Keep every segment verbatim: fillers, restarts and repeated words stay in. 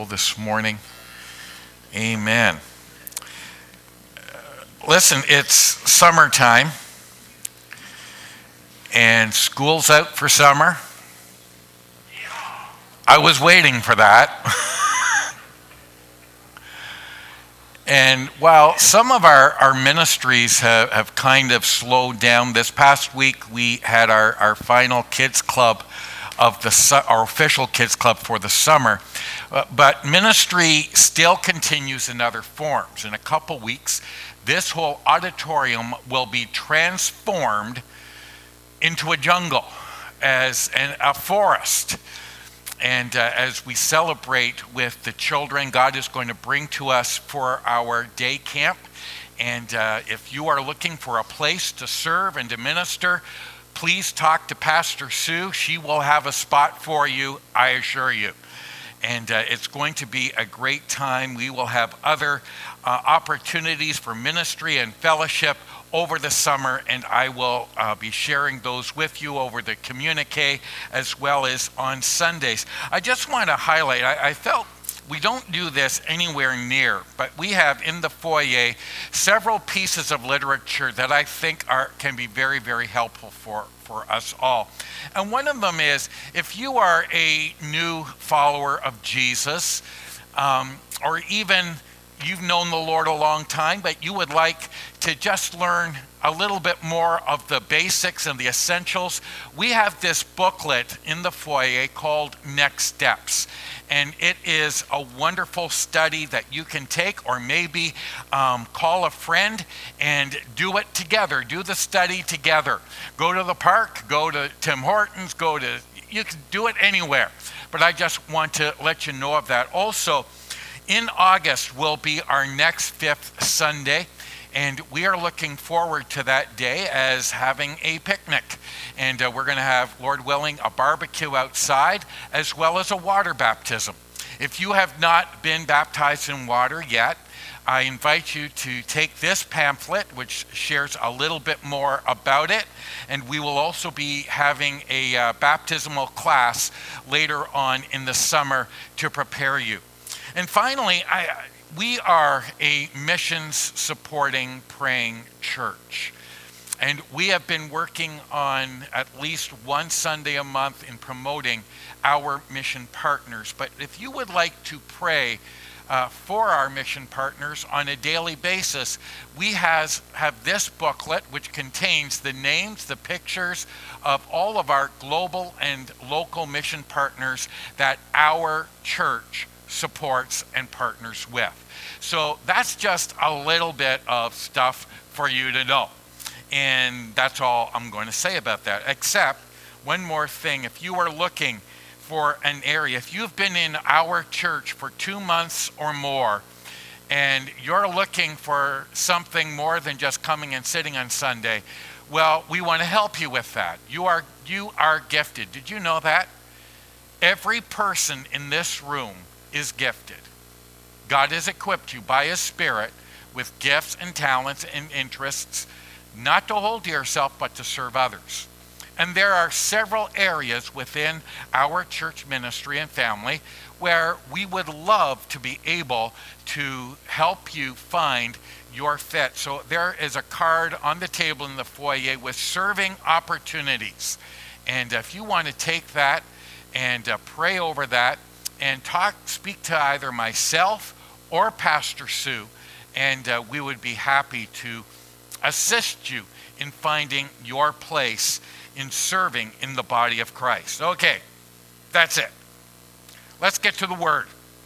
This morning. Amen. Listen, it's summertime and school's out for summer. I was waiting for that. And while some of our, our ministries have, have kind of slowed down, this past week we had our, our final kids club of the our official kids club for the summer. Uh, but ministry still continues in other forms. In a couple weeks, this whole auditorium will be transformed into a jungle, as an, a forest. And uh, as we celebrate with the children, God is going to bring to us for our day camp. And uh, if you are looking for a place to serve and to minister, please talk to Pastor Sue. She will have a spot for you, I assure you. And uh, it's going to be a great time. We will have other uh, opportunities for ministry and fellowship over the summer, and I will uh, be sharing those with you over the communique as well as on Sundays. I just want to highlight, I, I felt we don't do this anywhere near, but we have in the foyer several pieces of literature that I think are can be very, very helpful for, for us all. And one of them is, if you are a new follower of Jesus, um, or even you've known the Lord a long time, but you would like to just learn a little bit more of the basics and the essentials, we have this booklet in the foyer called Next Steps. And it is a wonderful study that you can take, or maybe um, call a friend and do it together. Do the study together. Go to the park, go to Tim Hortons, go to, you can do it anywhere. But I just want to let you know of that. Also, in August will be our next fifth Sunday. And we are looking forward to that day as having a picnic. And uh, we're going to have, Lord willing, a barbecue outside as well as a water baptism. If you have not been baptized in water yet, I invite you to take this pamphlet, which shares a little bit more about it. And we will also be having a uh, baptismal class later on in the summer to prepare you. And finally, I... we are a missions supporting, praying church. And we have been working on at least one Sunday a month in promoting our mission partners. But if you would like to pray uh, for our mission partners on a daily basis, we has, have this booklet which contains the names, the pictures of all of our global and local mission partners that our church supports and partners with. So that's just a little bit of stuff for you to know. And that's all I'm going to say about that, except one more thing. If you are looking for an area, if you've been in our church for two months or more, and you're looking for something more than just coming and sitting on Sunday, well, we want to help you with that. You are, you are gifted. Did you know that? Every person in this room is gifted. God has equipped you by His Spirit with gifts and talents and interests, not to hold to yourself, but to serve others. And there are several areas within our church ministry and family where we would love to be able to help you find your fit. So there is a card on the table in the foyer with serving opportunities. And if you want to take that and uh, pray over that, and talk, speak to either myself or Pastor Sue, and uh, we would be happy to assist you in finding your place in serving in the body of Christ. Okay, that's it. Let's get to the Word.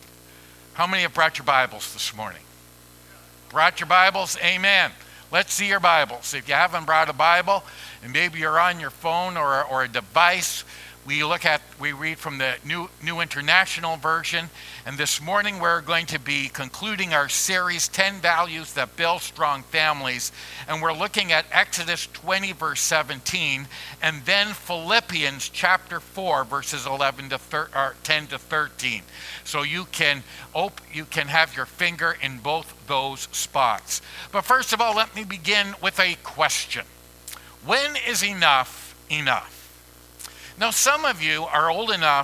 How many have brought your Bibles this morning? Brought your Bibles? Amen. Let's see your Bibles. If you haven't brought a Bible, and maybe you're on your phone or, or a device, We look at, we read from the New New International Version, and this morning we're going to be concluding our series, ten Values That Build Strong Families, and we're looking at Exodus twenty, verse seventeen, and then Philippians chapter four, verses eleven to thir- or ten to thirteen. So you can op- you can have your finger in both those spots. But first of all, let me begin with a question. When is enough enough? Now, some of you are old enough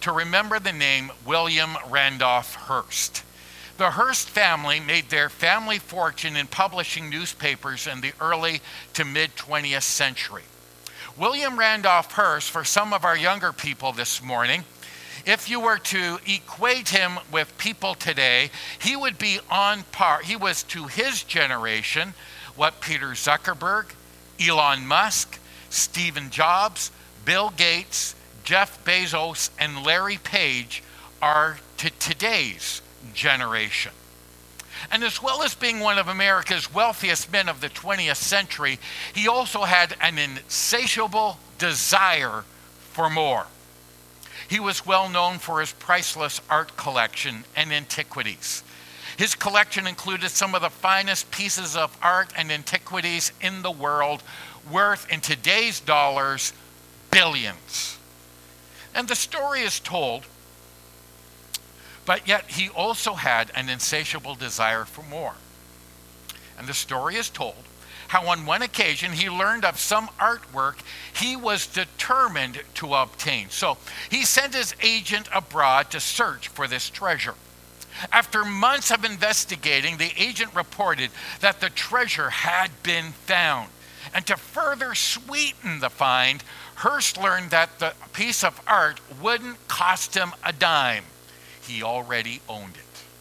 to remember the name William Randolph Hearst. The Hearst family made their family fortune in publishing newspapers in the early to mid-twentieth century. William Randolph Hearst, for some of our younger people this morning, if you were to equate him with people today, he would be on par. He was to his generation what Peter Zuckerberg, Elon Musk, Stephen Jobs, Bill Gates, Jeff Bezos, and Larry Page are to today's generation. And as well as being one of America's wealthiest men of the twentieth century, he also had an insatiable desire for more. He was well known for his priceless art collection and antiquities. His collection included some of the finest pieces of art and antiquities in the world, worth in today's dollars, billions. And the story is told, but yet he also had an insatiable desire for more. And the story is told how on one occasion he learned of some artwork he was determined to obtain. So he sent his agent abroad to search for this treasure. After months of investigating, the agent reported that the treasure had been found. And to further sweeten the find, Hearst learned that the piece of art wouldn't cost him a dime. He already owned it.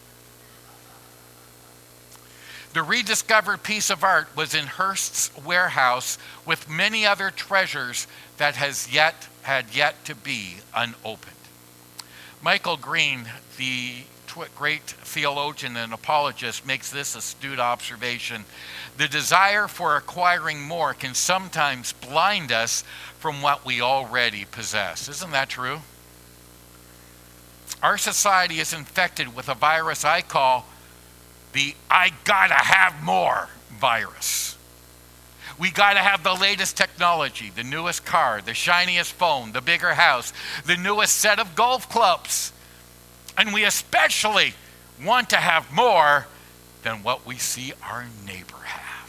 The rediscovered piece of art was in Hearst's warehouse with many other treasures that has yet had yet to be unopened. Michael Green, the great theologian and apologist, makes this astute observation. The desire for acquiring more can sometimes blind us from what we already possess. Isn't that true? Our society is infected with a virus I call the I gotta have more virus. We gotta have the latest technology, the newest car, the shiniest phone, the bigger house, the newest set of golf clubs. And we especially want to have more than what we see our neighbor have.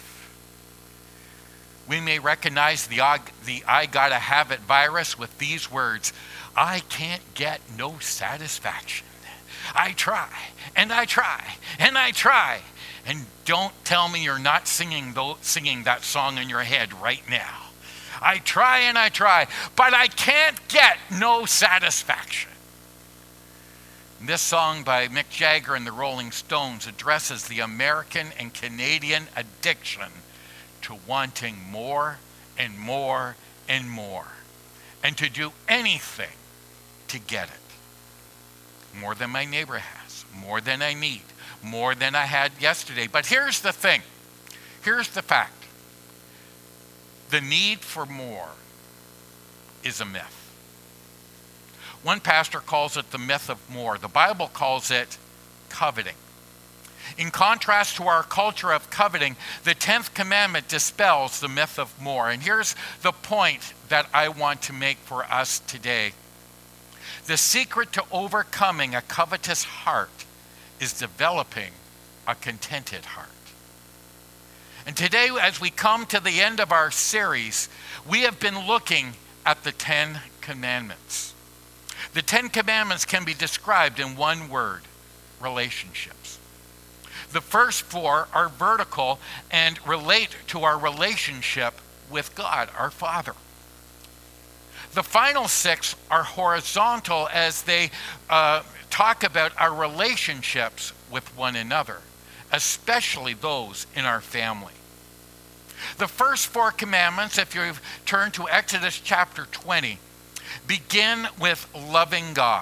We may recognize the, the I gotta have it virus with these words: I can't get no satisfaction. I try, and I try, and I try. And don't tell me you're not singing, though, singing that song in your head right now. I try and I try, but I can't get no satisfaction. This song by Mick Jagger and the Rolling Stones addresses the American and Canadian addiction to wanting more and more and more, and to do anything to get it. More than my neighbor has, more than I need, more than I had yesterday. But here's the thing. Here's the fact. The need for more is a myth. One pastor calls it the myth of more. The Bible calls it coveting. In contrast to our culture of coveting, the tenth commandment dispels the myth of more. And here's the point that I want to make for us today. The secret to overcoming a covetous heart is developing a contented heart. And today, as we come to the end of our series, we have been looking at the Ten Commandments. The Ten Commandments can be described in one word: relationships. The first four are vertical and relate to our relationship with God, our Father. The final six are horizontal as they uh, talk about our relationships with one another, especially those in our family. The first four commandments, if you turn to Exodus chapter twenty, begin with loving God.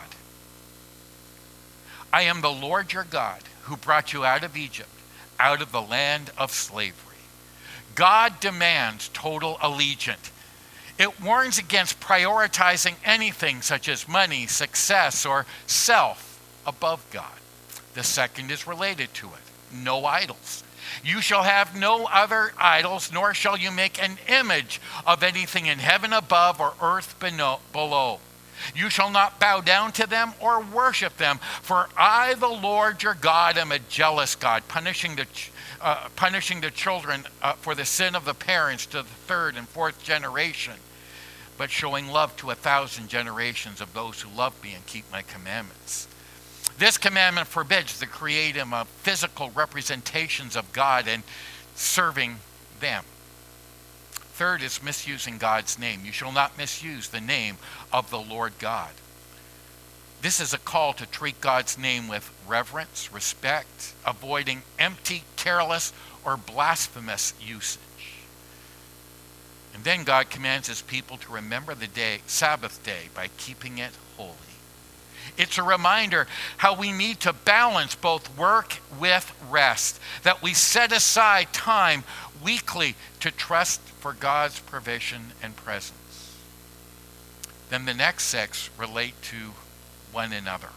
I am the Lord your God who brought you out of Egypt, out of the land of slavery. God demands total allegiance. It warns against prioritizing anything such as money, success, or self above God. The second is related to it: no idols. You shall have no other idols, nor shall you make an image of anything in heaven above or earth below. You shall not bow down to them or worship them, for I, the Lord your God, am a jealous God, punishing the uh, punishing the children uh, for the sin of the parents to the third and fourth generation but showing love to a thousand generations of those who love me and keep my commandments. This commandment forbids the creating of physical representations of God and serving them. Third is misusing God's name. You shall not misuse the name of the Lord God. This is a call to treat God's name with reverence, respect, avoiding empty, careless, or blasphemous usage. And then God commands his people to remember the day, Sabbath day, by keeping it holy. It's a reminder how we need to balance both work with rest, that we set aside time weekly to trust for God's provision and presence. Then the next six relate to one another.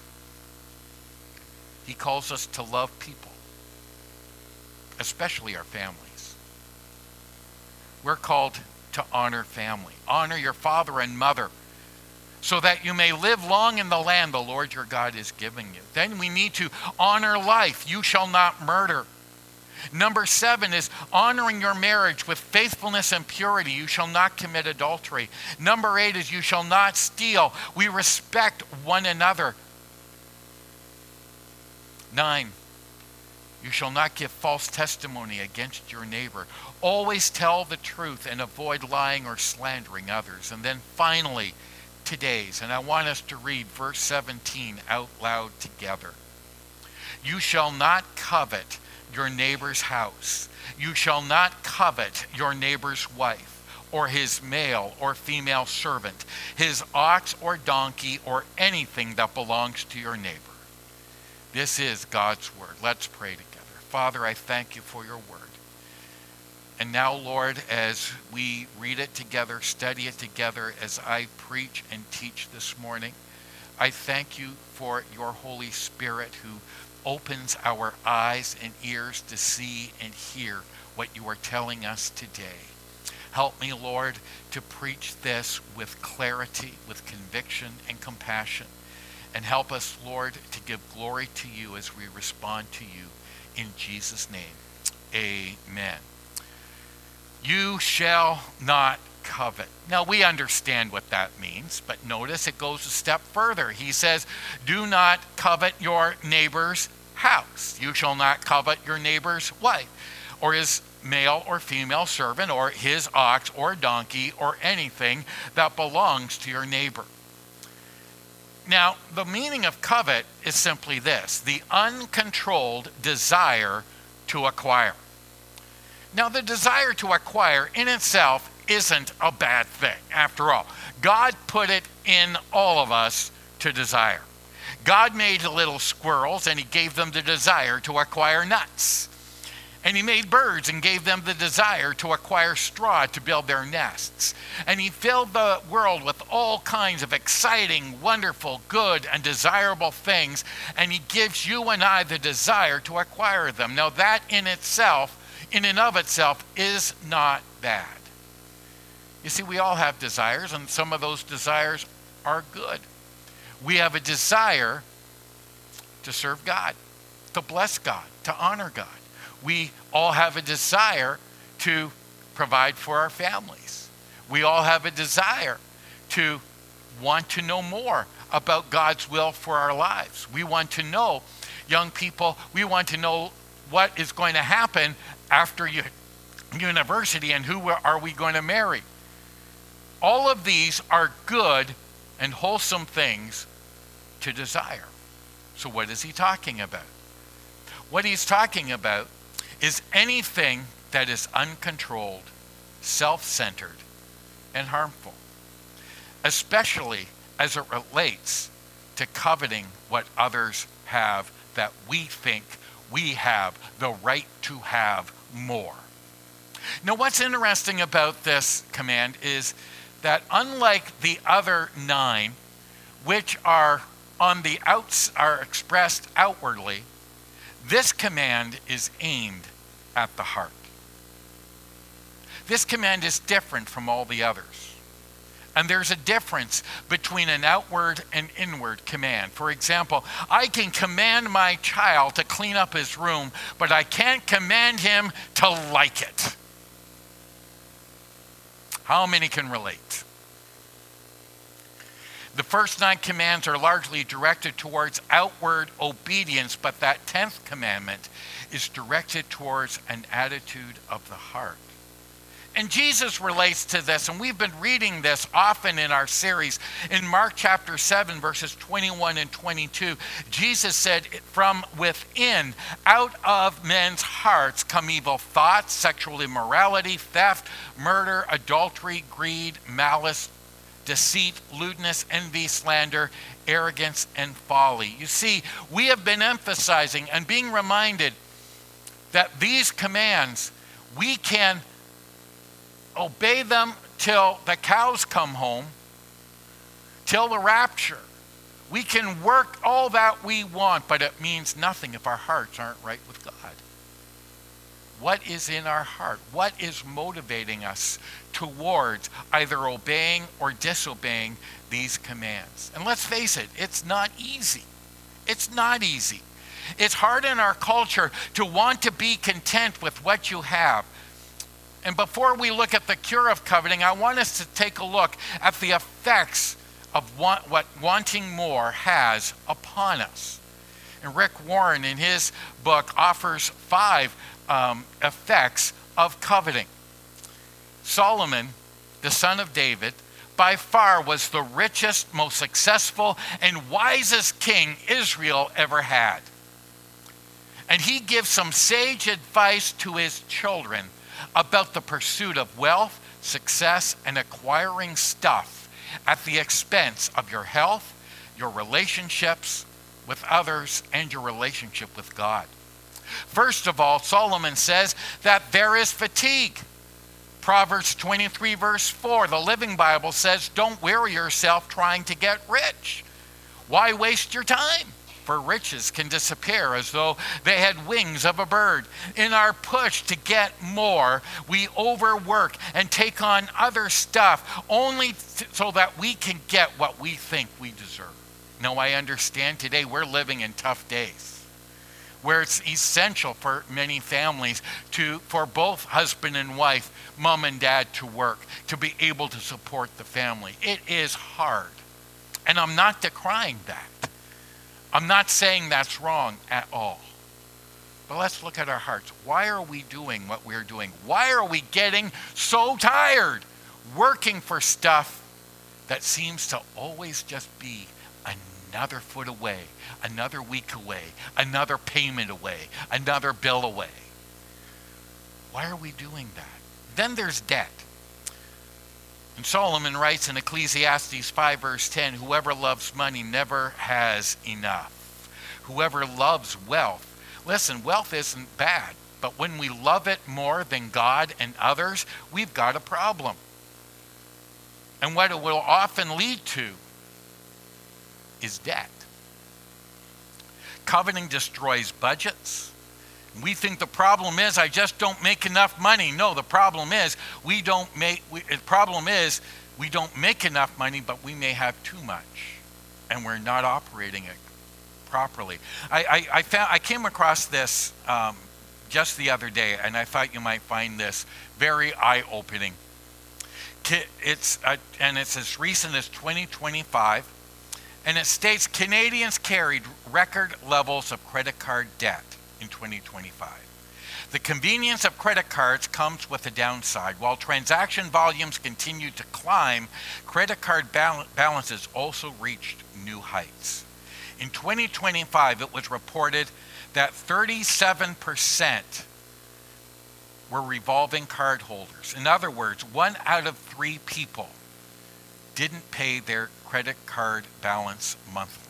He calls us to love people, especially our families. We're called to honor family. Honor your father and mother, so that you may live long in the land the Lord your God is giving you. Then we need to honor life. You shall not murder. Number seven is honoring your marriage with faithfulness and purity. You shall not commit adultery. Number eight is you shall not steal. We respect one another. Nine, you shall not give false testimony against your neighbor. Always tell the truth and avoid lying or slandering others. And then finally, today's, and I want us to read verse seventeen out loud together. You shall not covet your neighbor's house. You shall not covet your neighbor's wife, or his male or female servant, his ox or donkey, or anything that belongs to your neighbor. This is God's word. Let's pray together. Father, I thank you for your word. And now, Lord, as we read it together, study it together, as I preach and teach this morning, I thank you for your Holy Spirit who opens our eyes and ears to see and hear what you are telling us today. Help me, Lord, to preach this with clarity, with conviction and compassion. And help us, Lord, to give glory to you as we respond to you. In Jesus' name, amen. You shall not covet. Now, we understand what that means, but notice it goes a step further. He says, do not covet your neighbor's house. You shall not covet your neighbor's wife, or his male or female servant, or his ox or donkey, or anything that belongs to your neighbor. Now, the meaning of covet is simply this: the uncontrolled desire to acquire. Now, the desire to acquire in itself isn't a bad thing. After all, God put it in all of us to desire. God made little squirrels and he gave them the desire to acquire nuts. And he made birds and gave them the desire to acquire straw to build their nests. And he filled the world with all kinds of exciting, wonderful, good, and desirable things. And he gives you and I the desire to acquire them. Now that in itself, in and of itself, is not bad. You see, we all have desires, and some of those desires are good. We have a desire to serve God, to bless God, to honor God. We all have a desire to provide for our families. We all have a desire to want to know more about God's will for our lives. We want to know, young people, we want to know what is going to happen after university and who are we going to marry. All of these are good and wholesome things to desire. So what is he talking about? What he's talking about is anything that is uncontrolled, self-centered, and harmful, especially as it relates to coveting what others have that we think we have the right to have more. Now, what's interesting about this command is that unlike the other nine, which are on the outs are expressed outwardly, this command is aimed at the heart. This command is different from all the others. And there's a difference between an outward and inward command. For example, I can command my child to clean up his room, but I can't command him to like it. How many can relate? The first nine commands are largely directed towards outward obedience, but that tenth commandment is directed towards an attitude of the heart. And Jesus relates to this, and we've been reading this often in our series. In Mark chapter seven, verses twenty-one and twenty-two, Jesus said, from within, out of men's hearts come evil thoughts, sexual immorality, theft, murder, adultery, greed, malice, deceit, lewdness, envy, slander, arrogance, and folly. You see, we have been emphasizing and being reminded that these commands, we can obey them till the cows come home, till the rapture. We can work all that we want, but it means nothing if our hearts aren't right with God. What is in our heart? What is motivating us towards either obeying or disobeying these commands? And let's face it, it's not easy. It's not easy. It's hard in our culture to want to be content with what you have. And before we look at the cure of coveting, I want us to take a look at the effects of want, what wanting more has upon us. And Rick Warren, in his book, offers five um, effects of coveting. Solomon, the son of David, by far was the richest, most successful, and wisest king Israel ever had. And he gives some sage advice to his children about the pursuit of wealth, success, and acquiring stuff at the expense of your health, your relationships with others, and your relationship with God. First of all, Solomon says that there is fatigue. Proverbs twenty-three, verse four, the Living Bible says, don't weary yourself trying to get rich. Why waste your time? For riches can disappear as though they had wings of a bird. In our push to get more, we overwork and take on other stuff only t- so that we can get what we think we deserve. Now, I understand today we're living in tough days, where it's essential for many families to, for both husband and wife, mom and dad to work, to be able to support the family. It is hard. And I'm not decrying that. I'm not saying that's wrong at all. But let's look at our hearts. Why are we doing what we're doing? Why are we getting so tired working for stuff that seems to always just be another foot away, another week away, another payment away, another bill away? Why are we doing that? Then there's debt. And Solomon writes in Ecclesiastes five, verse ten, whoever loves money never has enough. Whoever loves wealth, listen, wealth isn't bad, but when we love it more than God and others, we've got a problem. And what it will often lead to is debt. Coveting destroys budgets. We think the problem is I just don't make enough money. No, the problem is we don't make. We, the problem is we don't make enough money, but we may have too much, and we're not operating it properly. I I, I found I came across this um, just the other day, and I thought you might find this very eye-opening. It's uh, and it's as recent as twenty twenty-five, and it states Canadians carried record levels of credit card debt in twenty twenty-five. The convenience of credit cards comes with a downside. While transaction volumes continue to climb, credit card bal- balances also reached new heights. In twenty twenty-five, it was reported that thirty-seven percent were revolving card holders. In other words, one out of three people didn't pay their credit card balance monthly.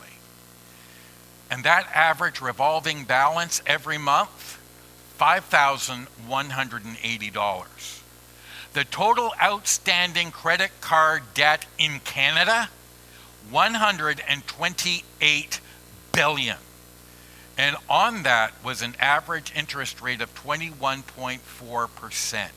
And that average revolving balance every month, five thousand one hundred eighty dollars. The total outstanding credit card debt in Canada, one hundred twenty-eight billion dollars. And on that was an average interest rate of twenty-one point four percent.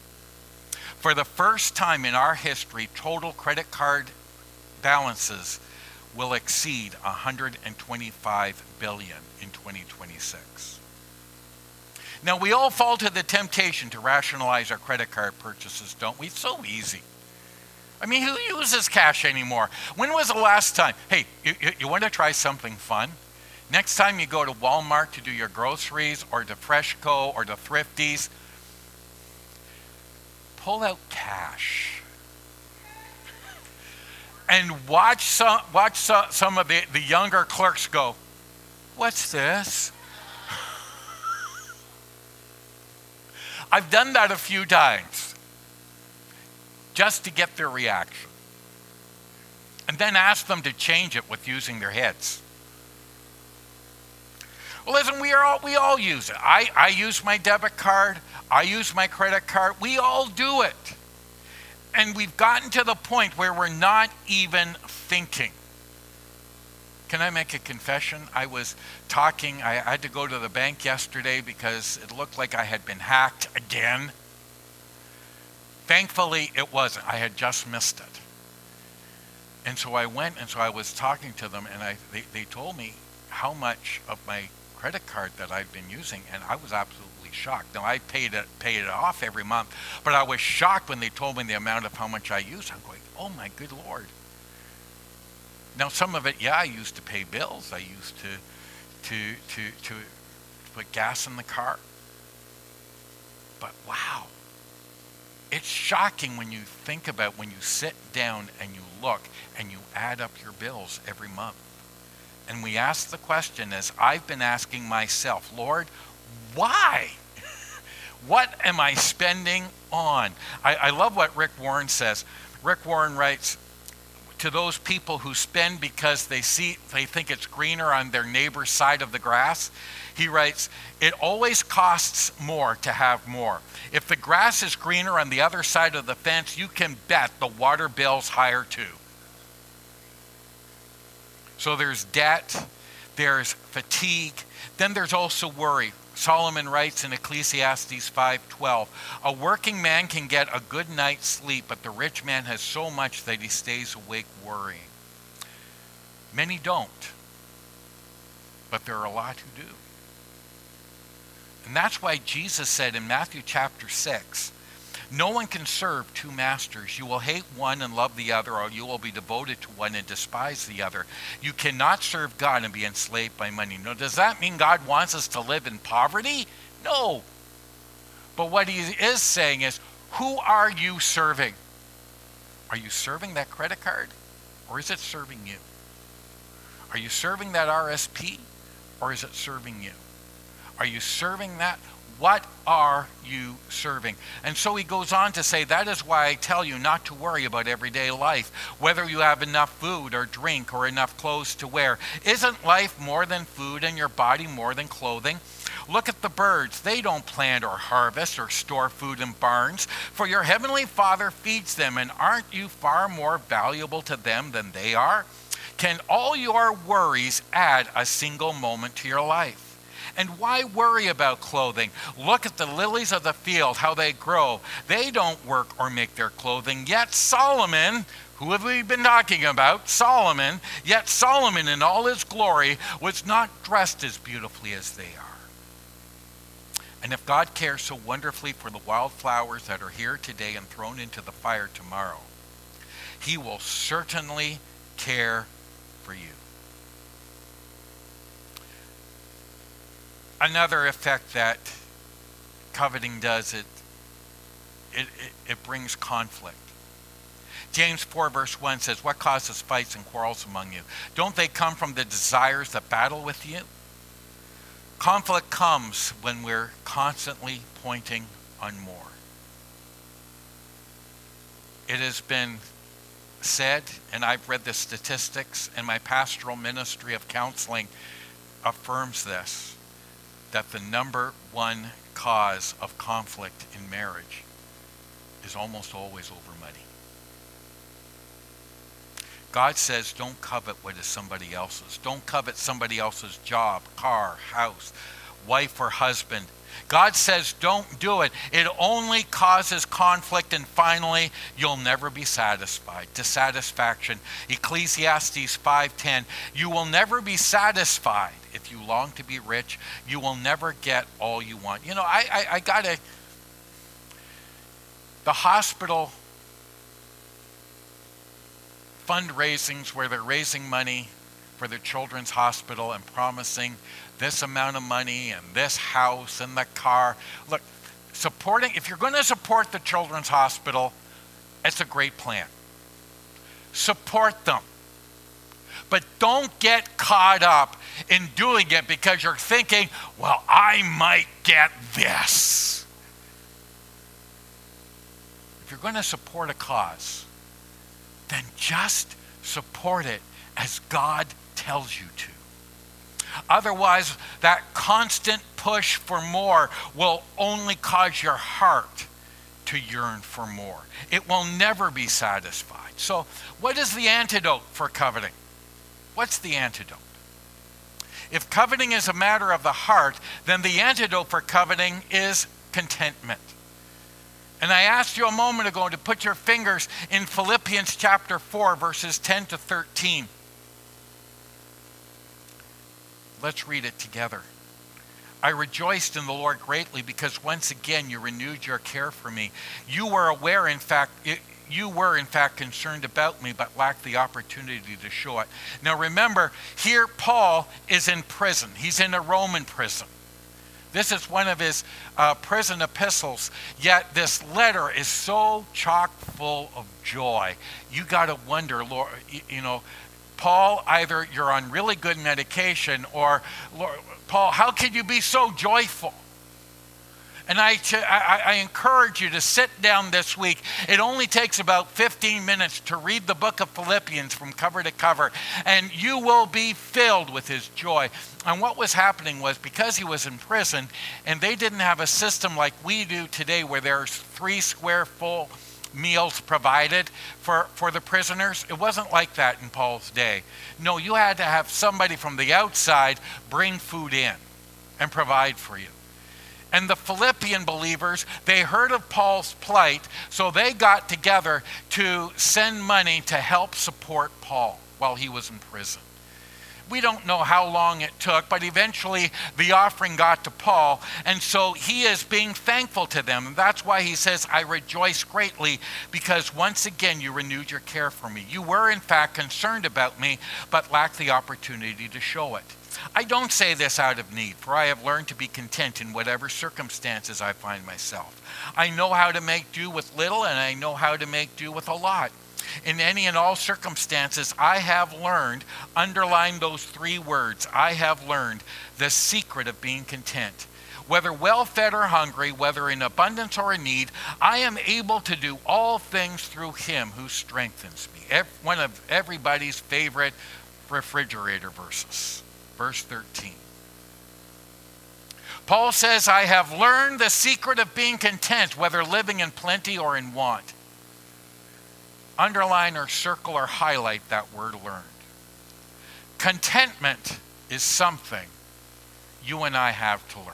For the first time in our history, total credit card balances will exceed one hundred twenty-five billion dollars in twenty twenty-six. Now, we all fall to the temptation to rationalize our credit card purchases, don't we? It's so easy. I mean, who uses cash anymore? When was the last time? Hey, you, you, you want to try something fun? Next time you go to Walmart to do your groceries, or to Freshco, or to Thrifties, pull out cash. And watch some, watch some, some of the, the younger clerks go, "What's this?" I've done that a few times just to get their reaction. And then ask them to change it with using their heads. Well, listen, we are all we all use it. I, I use my debit card. I use my credit card. We all do it. And we've gotten to the point where we're not even thinking. Can I make a confession? I was talking, I had to go to the bank yesterday because it looked like I had been hacked again. Thankfully, it wasn't. I had just missed it. And so I went, and so I was talking to them, and I they, they told me how much of my credit card that I've been using, and I was absolutely shocked. Now, I paid it, paid it off every month, but I was shocked when they told me the amount of how much I used. I'm going, oh my good Lord. Now, some of it, yeah, I used to pay bills. I used to, to, to, to put gas in the car. But wow, it's shocking when you think about when you sit down and you look and you add up your bills every month. And we ask the question, as I've been asking myself, Lord, why? What am I spending on? I, I love what Rick Warren says. Rick Warren writes, to those people who spend because they see they think it's greener on their neighbor's side of the grass, he writes, it always costs more to have more. If the grass is greener on the other side of the fence, you can bet the water bill's higher too. So there's debt, there's fatigue, then there's also worry. Solomon writes in Ecclesiastes five twelve, a working man can get a good night's sleep, but the rich man has so much that he stays awake worrying. Many don't, but there are a lot who do. And that's why Jesus said in Matthew chapter six, no one can serve two masters. You will hate one and love the other, or you will be devoted to one and despise the other. You cannot serve God and be enslaved by money. Now, does that mean God wants us to live in poverty? No. But what he is saying is, who are you serving? Are you serving that credit card, or is it serving you? Are you serving that R S P, or is it serving you? Are you serving that? What are you serving? And so he goes on to say, that is why I tell you not to worry about everyday life, whether you have enough food or drink or enough clothes to wear. Isn't life more than food and your body more than clothing? Look at the birds. They don't plant or harvest or store food in barns, for your heavenly Father feeds them, and aren't you far more valuable to them than they are? Can all your worries add a single moment to your life? And why worry about clothing? Look at the lilies of the field, how they grow. They don't work or make their clothing. Yet Solomon, who have we been talking about? Solomon. Yet Solomon in all his glory was not dressed as beautifully as they are. And if God cares so wonderfully for the wildflowers that are here today and thrown into the fire tomorrow, he will certainly care for you. Another effect that coveting does, it, it, it, it brings conflict. James four verse one says, what causes fights and quarrels among you? Don't they come from the desires that battle with you? Conflict comes when we're constantly pointing on more. It has been said, and I've read the statistics, and my pastoral ministry of counseling affirms this, that the number one cause of conflict in marriage is almost always over money. God says don't covet what is somebody else's. Don't covet somebody else's job, car, house, wife or husband. God says don't do it. It only causes conflict, and finally, you'll never be satisfied. Dissatisfaction. Ecclesiastes five ten, you will never be satisfied. If you long to be rich, you will never get all you want. You know, I, I, I gotta, the hospital fundraisings where they're raising money for the Children's Hospital and promising this amount of money and this house and the car. Look, supporting, if you're going to support the Children's Hospital, it's a great plan. Support them. But don't get caught up in doing it because you're thinking, well, I might get this. If you're going to support a cause, then just support it as God tells you to. Otherwise, that constant push for more will only cause your heart to yearn for more. It will never be satisfied. So, what is the antidote for coveting? What's the antidote? If coveting is a matter of the heart, then the antidote for coveting is contentment. And I asked you a moment ago to put your fingers in Philippians chapter four, verses ten to thirteen. Let's read it together. I rejoiced in the Lord greatly because once again you renewed your care for me. You were aware, in fact, you were in fact concerned about me, but lacked the opportunity to show it. Now remember, here Paul is in prison. He's in a Roman prison. This is one of his uh, prison epistles, yet this letter is so chock full of joy. You got to wonder, Lord, you, you know, Paul, either you're on really good medication, or Lord, Paul, how can you be so joyful? And I, I, I encourage you to sit down this week. It only takes about fifteen minutes to read the book of Philippians from cover to cover, and you will be filled with his joy. And what was happening was, because he was in prison, and they didn't have a system like we do today where there's three square full meals provided for, for the prisoners. It wasn't like that in Paul's day. No, you had to have somebody from the outside bring food in and provide for you. And the Philippian believers, they heard of Paul's plight, so they got together to send money to help support Paul while he was in prison. We don't know how long it took, but eventually the offering got to Paul, and so he is being thankful to them. And that's why he says, I rejoice greatly, because once again you renewed your care for me. You were in fact concerned about me, but lacked the opportunity to show it. I don't say this out of need, for I have learned to be content in whatever circumstances I find myself. I know how to make do with little, and I know how to make do with a lot. In any and all circumstances, I have learned, underline those three words, I have learned the secret of being content. Whether well-fed or hungry, whether in abundance or in need, I am able to do all things through him who strengthens me. One of everybody's favorite refrigerator verses. Verse thirteen. Paul says, I have learned the secret of being content, whether living in plenty or in want. Underline or circle or highlight that word learned. Contentment is something you and I have to learn.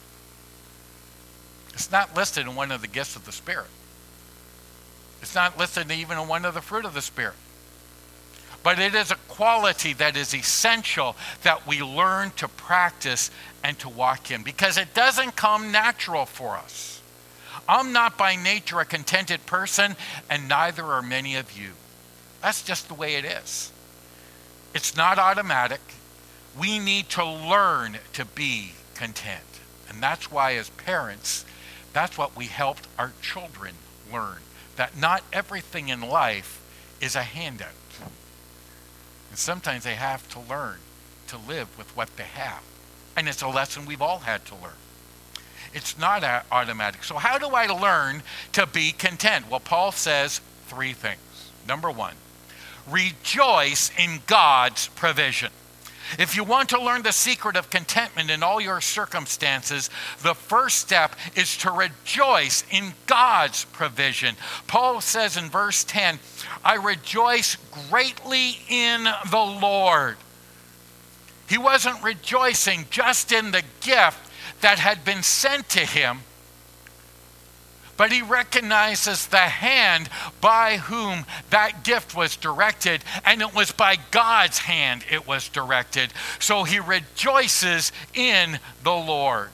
It's not listed in one of the gifts of the Spirit. It's not listed even in one of the fruit of the Spirit. But it is a quality that is essential that we learn to practice and to walk in, because it doesn't come natural for us. I'm not by nature a contented person, and neither are many of you. That's just the way it is. It's not automatic. We need to learn to be content. And that's why, as parents, that's what we helped our children learn, that not everything in life is a handout. And sometimes they have to learn to live with what they have. And it's a lesson we've all had to learn. It's not a- automatic. So how do I learn to be content? Well, Paul says three things. Number one, rejoice in God's provision. If you want to learn the secret of contentment in all your circumstances, the first step is to rejoice in God's provision. Paul says in verse ten, I rejoice greatly in the Lord. He wasn't rejoicing just in the gift that had been sent to him, but he recognizes the hand by whom that gift was directed, and it was by God's hand it was directed. So he rejoices in the Lord.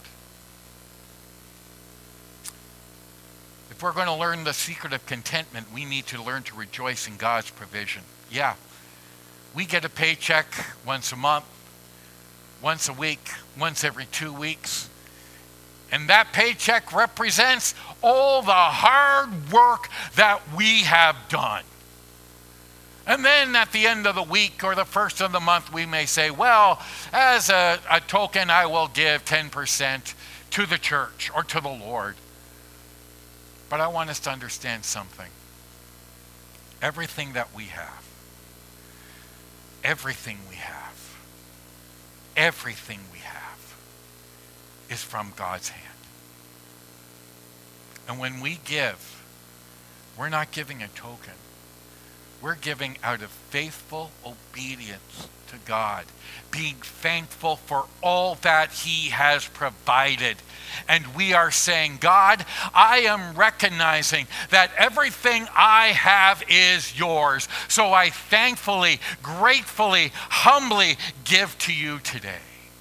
If we're going to learn the secret of contentment, we need to learn to rejoice in God's provision. Yeah, we get a paycheck once a month, once a week, once every two weeks. And that paycheck represents all the hard work that we have done. And then at the end of the week or the first of the month, we may say, well, as a, a token, I will give ten percent to the church or to the Lord. But I want us to understand something. Everything that we have, everything we have, everything we have is from God's hand. And when we give, we're not giving a token. We're giving out of faithful obedience to God, being thankful for all that He has provided. And we are saying, God, I am recognizing that everything I have is yours. So I thankfully, gratefully, humbly give to you today.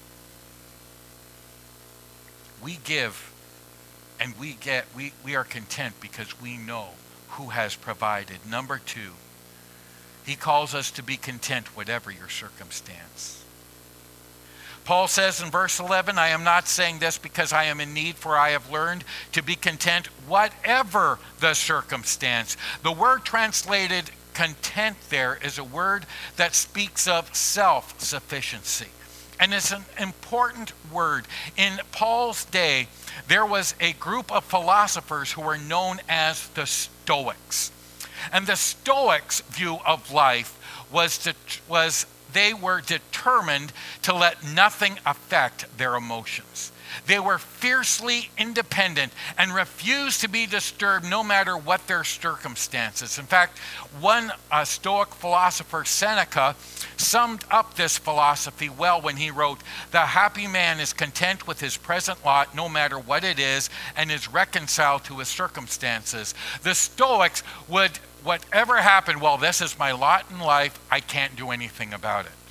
We give and we get we, we are content because we know who has provided. Number two, He calls us to be content whatever your circumstance. Paul says in verse eleven, I am not saying this because I am in need, for I have learned to be content whatever the circumstance. The word translated content there is a word that speaks of self-sufficiency. And it's an important word. In Paul's day, there was a group of philosophers who were known as the Stoics. And the Stoics' view of life was, to, was they were determined to let nothing affect their emotions. They were fiercely independent and refused to be disturbed no matter what their circumstances. In fact, one uh, Stoic philosopher, Seneca, summed up this philosophy well when he wrote, "The happy man is content with his present lot no matter what it is and is reconciled to his circumstances." The Stoics would, whatever happened, well, this is my lot in life, I can't do anything about it.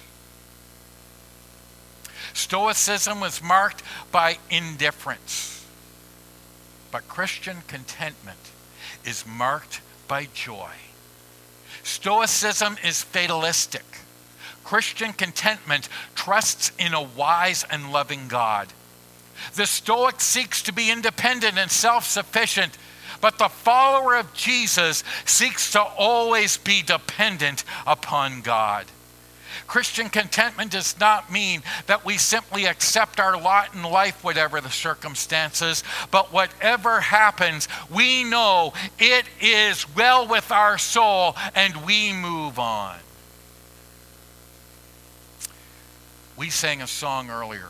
Stoicism was marked by indifference, but Christian contentment is marked by joy. Stoicism is fatalistic. Christian contentment trusts in a wise and loving God. The Stoic seeks to be independent and self-sufficient, but the follower of Jesus seeks to always be dependent upon God. Christian contentment does not mean that we simply accept our lot in life, whatever the circumstances, but whatever happens, we know it is well with our soul and we move on. We sang a song earlier,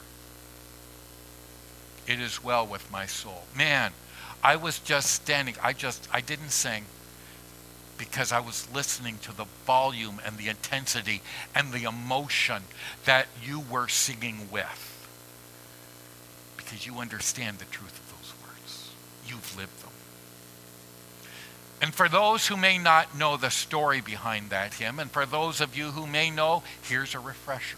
"It is well with my soul." Man, I was just standing, I just, I didn't sing because I was listening to the volume and the intensity and the emotion that you were singing with. Because you understand the truth of those words. You've lived them. And for those who may not know the story behind that hymn, and for those of you who may know, here's a refresher.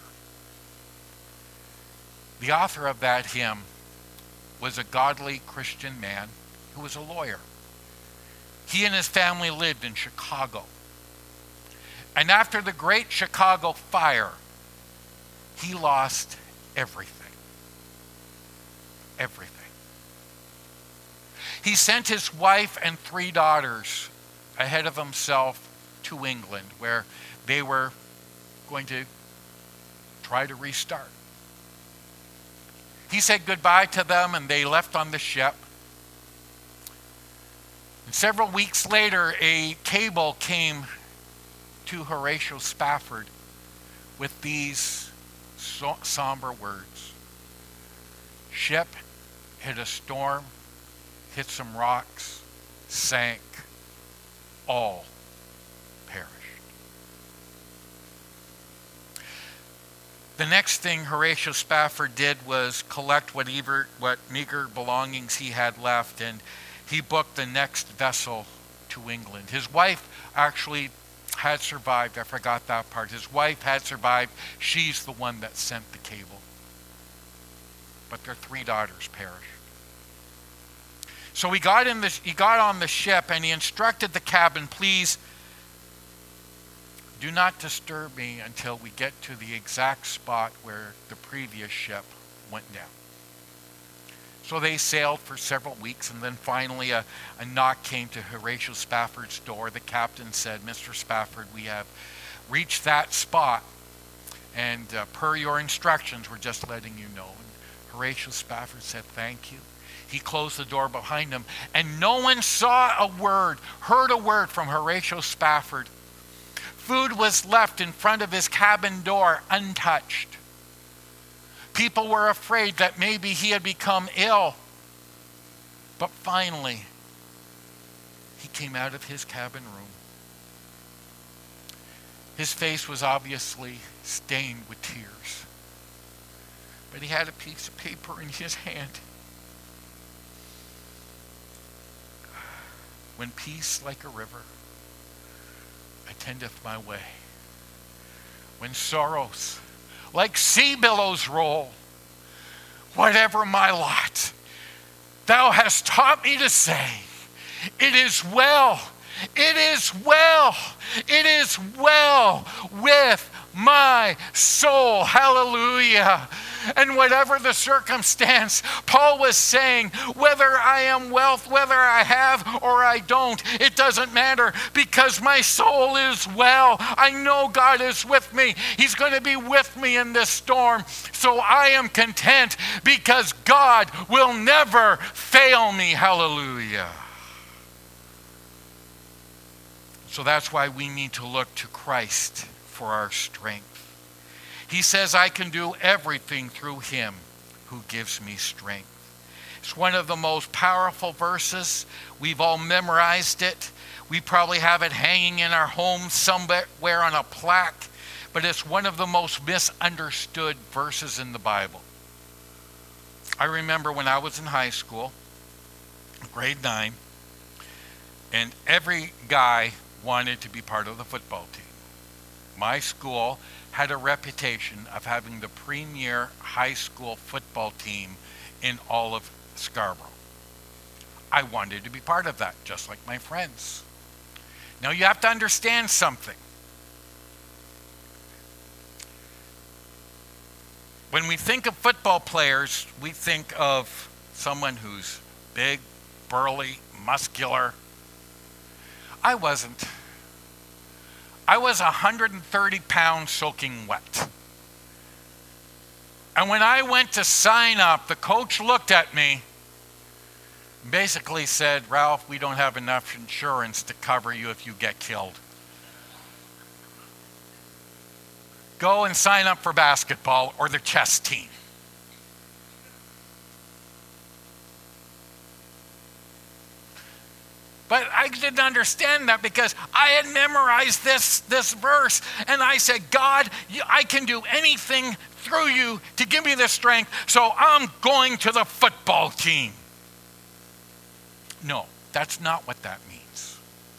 The author of that hymn was a godly Christian man who was a lawyer. He and his family lived in Chicago. And after the great Chicago fire, he lost everything. Everything. He sent his wife and three daughters ahead of himself to England, where they were going to try to restart. He said goodbye to them and they left on the ship. And several weeks later, a cable came to Horatio Spafford with these so- somber words. Ship hit a storm, hit some rocks, sank, all perished. The next thing Horatio Spafford did was collect whatever, what meager belongings he had left, and he booked the next vessel to England. His wife actually had survived. I forgot that part. His wife had survived. She's the one that sent the cable. But their three daughters perished. So he got in the, he got on the ship and he instructed the cabin, please do not disturb me until we get to the exact spot where the previous ship went down. So they sailed for several weeks, and then finally a, a knock came to Horatio Spafford's door. The captain said, "Mister Spafford, we have reached that spot, and uh, per your instructions, we're just letting you know." And Horatio Spafford said, "Thank you." He closed the door behind him, and no one saw a word, heard a word from Horatio Spafford. Food was left in front of his cabin door untouched. People were afraid that maybe he had become ill. But finally, he came out of his cabin room. His face was obviously stained with tears. But he had a piece of paper in his hand. When peace like a river attendeth my way, when sorrows like sea billows roll, whatever my lot, thou hast taught me to say, it is well, it is well, it is well with my soul. Hallelujah. And whatever the circumstance, Paul was saying, whether I am wealth, whether I have or I don't, it doesn't matter, because my soul is well. I know God is with me. He's going to be with me in this storm. So I am content because God will never fail me. Hallelujah. So that's why we need to look to Christ for our strength. He says, I can do everything through him who gives me strength. It's one of the most powerful verses. We've all memorized it. We probably have it hanging in our home somewhere on a plaque, but it's one of the most misunderstood verses in the Bible. I remember when I was in high school, grade nine, and every guy wanted to be part of the football team. My school had a reputation of having the premier high school football team in all of Scarborough. I wanted to be part of that, just like my friends. Now you have to understand something. When we think of football players, we think of someone who's big, burly, muscular. I wasn't. I was one hundred thirty pounds soaking wet. And when I went to sign up, the coach looked at me and basically said, Ralph, we don't have enough insurance to cover you if you get killed. Go and sign up for basketball or the chess team. But I didn't understand that because I had memorized this, this verse. And I said, God, I can do anything through you to give me the strength, so I'm going to the football team. No, that's not what that means.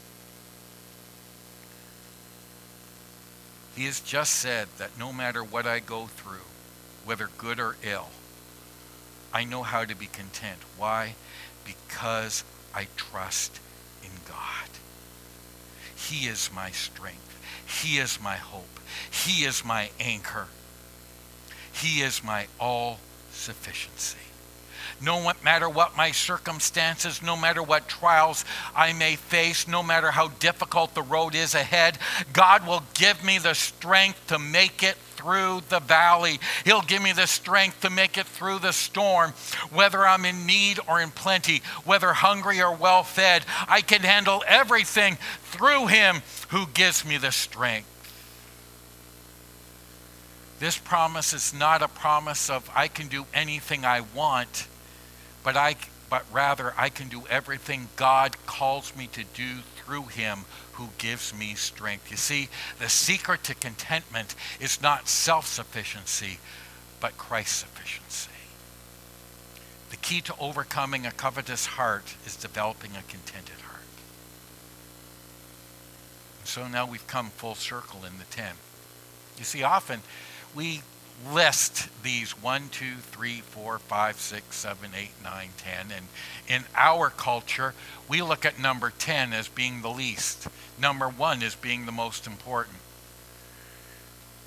He has just said that no matter what I go through, whether good or ill, I know how to be content. Why? Because I trust in God. He is my strength. He is my hope. He is my anchor. He is my all-sufficiency. No matter what my circumstances, no matter what trials I may face, no matter how difficult the road is ahead, God will give me the strength to make it through the valley. He'll give me the strength to make it through the storm. Whether I'm in need or in plenty, whether hungry or well-fed, I can handle everything through him who gives me the strength. This promise is not a promise of I can do anything I want, but I but rather I can do everything God calls me to do through him who gives me strength. You see, the secret to contentment is not self-sufficiency, but Christ's sufficiency. The key to overcoming a covetous heart is developing a contented heart. And so now we've come full circle in the ten. You see, often we list these one, two, three, four, five, six, seven, eight, nine, ten. And in our culture, we look at number ten as being the least. Number one as being the most important.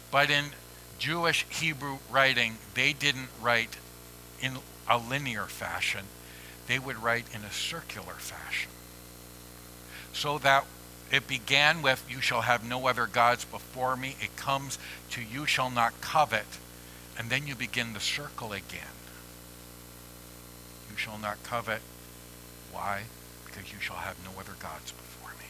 But in Jewish Hebrew writing, they didn't write in a linear fashion. They would write in a circular fashion. So that it began with, you shall have no other gods before me. It comes to, you shall not covet. And then you begin the circle again. You shall not covet. Why? Because you shall have no other gods before me.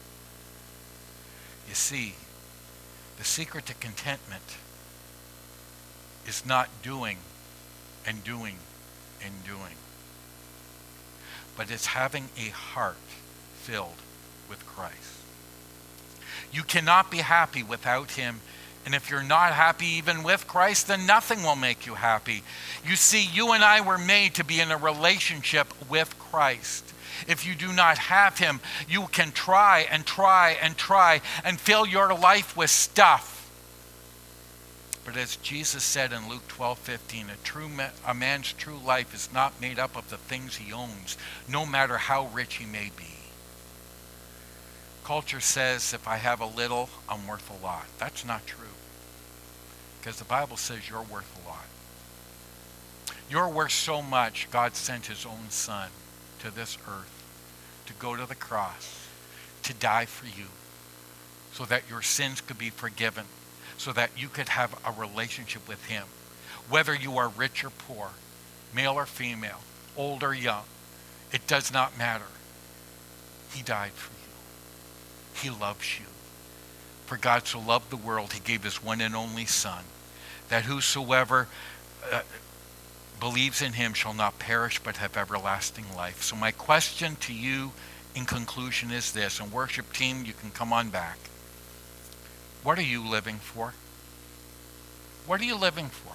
You see, the secret to contentment is not doing and doing and doing, but it's having a heart filled with Christ. You cannot be happy without him, and if you're not happy even with Christ, then nothing will make you happy. You see, you and I were made to be in a relationship with Christ. If you do not have him, you can try and try and try and fill your life with stuff. But as Jesus said in Luke twelve fifteen, a true ma- a man's true life is not made up of the things he owns, no matter how rich he may be. Culture says if I have a little, I'm worth a lot. That's not true. Because the Bible says you're worth a lot. You're worth so much, God sent his own son to this earth to go to the cross, to die for you, so that your sins could be forgiven, so that you could have a relationship with him. Whether you are rich or poor, male or female, old or young, it does not matter. He died for you. He loves you. For God so loved the world, he gave his one and only Son, that whosoever uh, believes in him shall not perish but have everlasting life. So my question to you in conclusion is this, and worship team, you can come on back. What are you living for? What are you living for?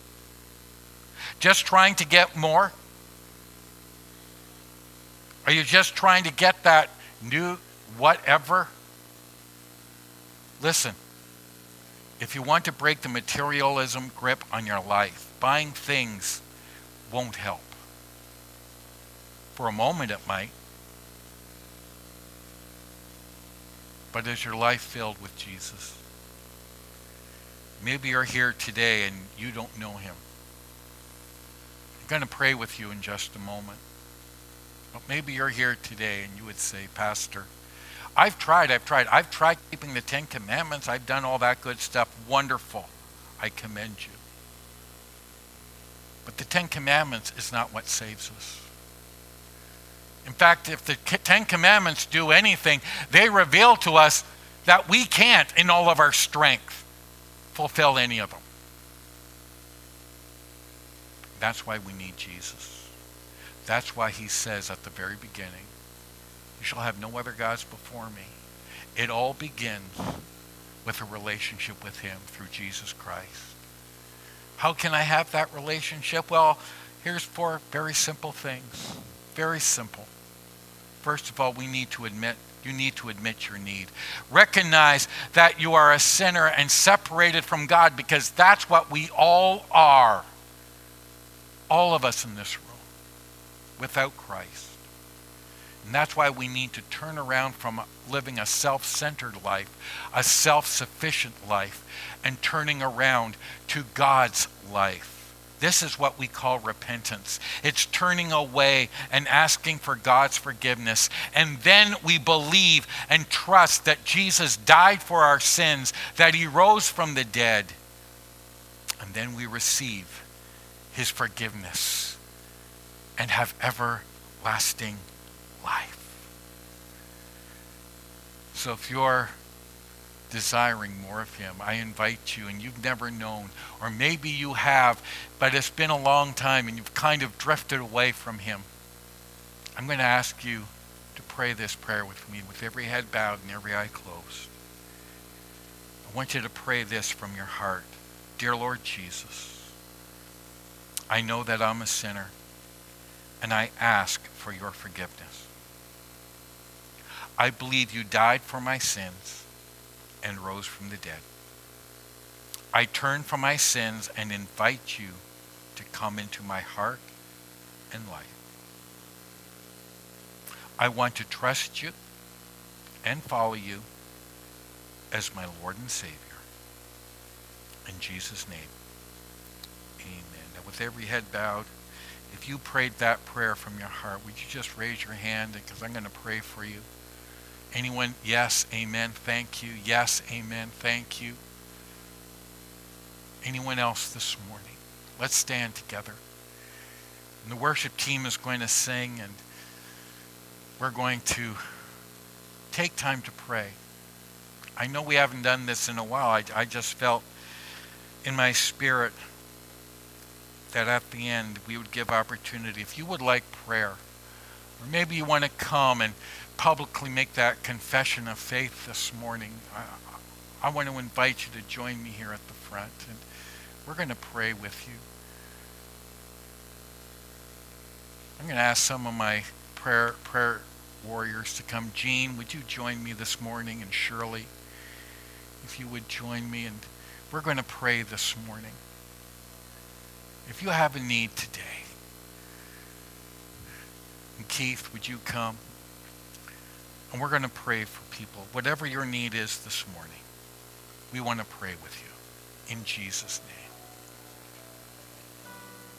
Just trying to get more? Are you just trying to get that new whatever? Listen, if you want to break the materialism grip on your life, buying things won't help. For a moment it might. But is your life filled with Jesus? Maybe you're here today and you don't know him. I'm going to pray with you in just a moment. But maybe you're here today and you would say, Pastor, I've tried, I've tried. I've tried keeping the Ten Commandments. I've done all that good stuff. Wonderful. I commend you. But the Ten Commandments is not what saves us. In fact, if the Ten Commandments do anything, they reveal to us that we can't, in all of our strength, fulfill any of them. That's why we need Jesus. That's why he says at the very beginning, you shall have no other gods before me. It all begins with a relationship with him through Jesus Christ. How can I have that relationship? Well, here's four very simple things. Very simple. First of all, we need to admit, you need to admit your need. Recognize that you are a sinner and separated from God, because that's what we all are. All of us in this room, without Christ. And that's why we need to turn around from living a self-centered life, a self-sufficient life, and turning around to God's life. This is what we call repentance. It's turning away and asking for God's forgiveness. And then we believe and trust that Jesus died for our sins, that he rose from the dead. And then we receive his forgiveness and have everlasting life. So if you're desiring more of him, I invite you, and you've never known, or maybe you have, but it's been a long time and you've kind of drifted away from him, I'm going to ask you to pray this prayer with me, with every head bowed and every eye closed. I want you to pray this from your heart. Dear Lord Jesus, I know that I'm a sinner, and I ask for your forgiveness. I believe you died for my sins and rose from the dead. I turn from my sins and invite you to come into my heart and life. I want to trust you and follow you as my Lord and Savior. In Jesus' name, amen. Now with every head bowed, if you prayed that prayer from your heart, would you just raise your hand, because I'm going to pray for you. Anyone? Yes, amen, thank you. Yes, amen, thank you. Anyone else this morning? Let's stand together. And the worship team is going to sing, and we're going to take time to pray. I know we haven't done this in a while. I, I just felt in my spirit that at the end we would give opportunity. If you would like prayer, or maybe you want to come and publicly make that confession of faith this morning, I, I want to invite you to join me here at the front, and we're going to pray with you. I'm going to ask some of my prayer prayer warriors to come. Jean, would you join me this morning? And Shirley, if you would join me, and we're going to pray this morning. If you have a need today, and Keith, would you come? And we're going to pray for people. Whatever your need is this morning, we want to pray with you. In Jesus' name.